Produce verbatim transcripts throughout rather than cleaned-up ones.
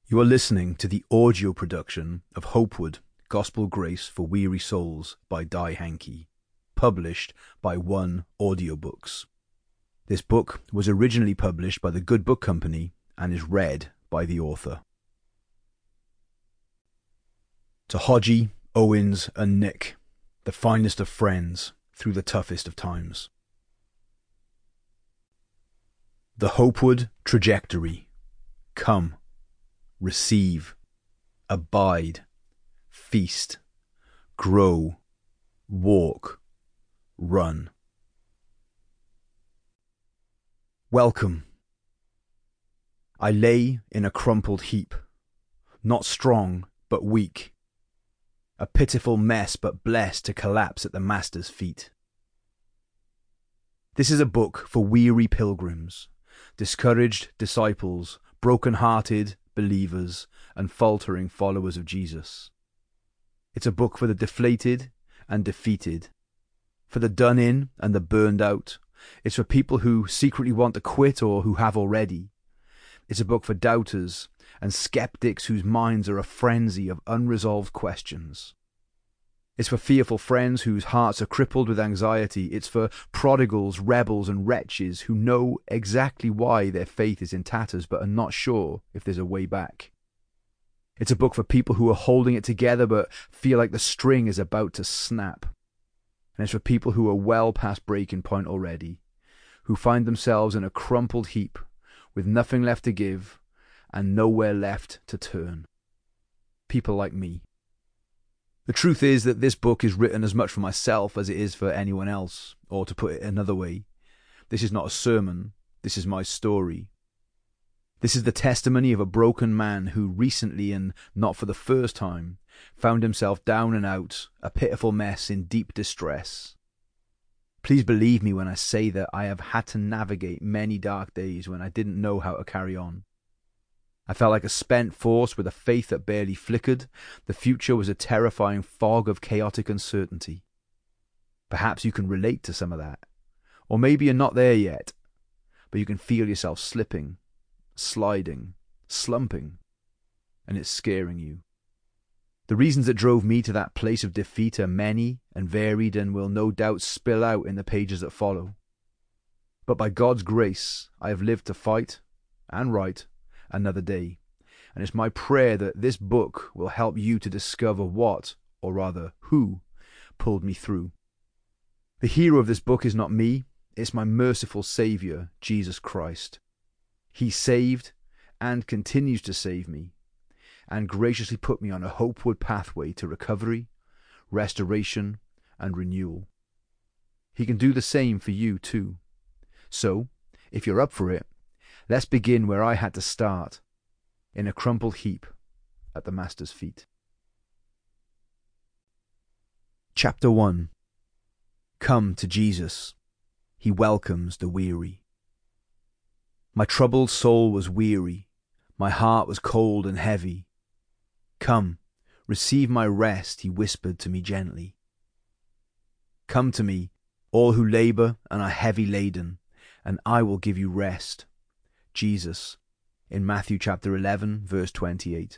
You are listening to the audio production of Hopewood Gospel Grace for Weary Souls by Di Hankey, published by One Audiobooks. This book was originally published by the Good Book Company and is read by the author. To Hodgie, Owens and Nick, the finest of friends through the toughest of times. The Hopewood Trajectory. Come. Receive, abide, feast, grow, walk, run. Welcome. I lay in a crumpled heap, not strong but weak, a pitiful mess but blessed to collapse at the Master's feet. This is a book for weary pilgrims, discouraged disciples, broken-hearted believers and faltering followers of Jesus. It's a book for the deflated and defeated, for the done-in and the burned out. It's for people who secretly want to quit or who have already. It's a book for doubters and skeptics whose minds are a frenzy of unresolved questions. It's for fearful friends whose hearts are crippled with anxiety. It's for prodigals, rebels and wretches who know exactly why their faith is in tatters but are not sure if there's a way back. It's a book for people who are holding it together but feel like the string is about to snap. And it's for people who are well past breaking point already, who find themselves in a crumpled heap with nothing left to give and nowhere left to turn. People like me. The truth is that this book is written as much for myself as it is for anyone else, or to put it another way, this is not a sermon, this is my story. This is the testimony of a broken man who recently, and not for the first time, found himself down and out, a pitiful mess in deep distress. Please believe me when I say that I have had to navigate many dark days when I didn't know how to carry on. I felt like a spent force with a faith that barely flickered. The future was a terrifying fog of chaotic uncertainty. Perhaps you can relate to some of that. Or maybe you're not there yet, but you can feel yourself slipping, sliding, slumping, and it's scaring you. The reasons that drove me to that place of defeat are many and varied and will no doubt spill out in the pages that follow. But by God's grace, I have lived to fight and write another day, and it's my prayer that this book will help you to discover what, or rather who, pulled me through. The hero of this book is not me, it's my merciful Saviour, Jesus Christ. He saved and continues to save me, and graciously put me on a Hopewood pathway to recovery, restoration, and renewal. He can do the same for you too. So, if you're up for it, let's begin where I had to start, in a crumpled heap at the Master's feet. Chapter one. Come to Jesus. He welcomes the weary. My troubled soul was weary. My heart was cold and heavy. Come, receive my rest, he whispered to me gently. Come to me, all who labour and are heavy laden, and I will give you rest. Jesus, in Matthew chapter eleven, verse twenty-eight.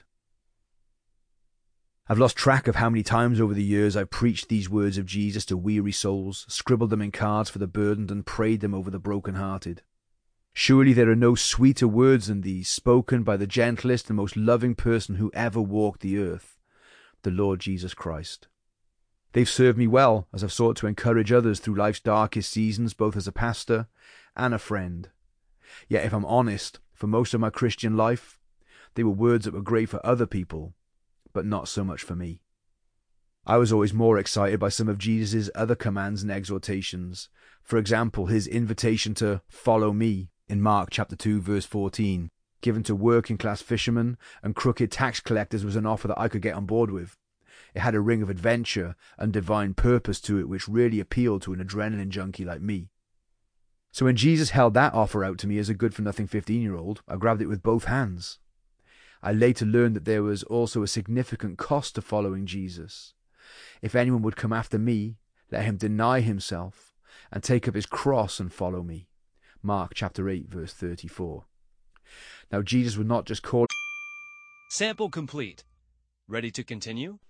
I've lost track of how many times over the years I've preached these words of Jesus to weary souls, scribbled them in cards for the burdened, and prayed them over the broken-hearted. Surely there are no sweeter words than these, spoken by the gentlest and most loving person who ever walked the earth, the Lord Jesus Christ. They've served me well as I've sought to encourage others through life's darkest seasons, both as a pastor and a friend. Yet if I'm honest, for most of my Christian life, they were words that were great for other people, but not so much for me. I was always more excited by some of Jesus' other commands and exhortations. For example, his invitation to follow me in Mark chapter two, verse fourteen, given to working-class fishermen and crooked tax collectors, was an offer that I could get on board with. It had a ring of adventure and divine purpose to it which really appealed to an adrenaline junkie like me. So when Jesus held that offer out to me as a good-for-nothing fifteen-year-old, I grabbed it with both hands. I later learned that there was also a significant cost to following Jesus. If anyone would come after me, let him deny himself and take up his cross and follow me. Mark chapter eight, verse thirty-four. Now Jesus would not just call Sample complete. Ready to continue?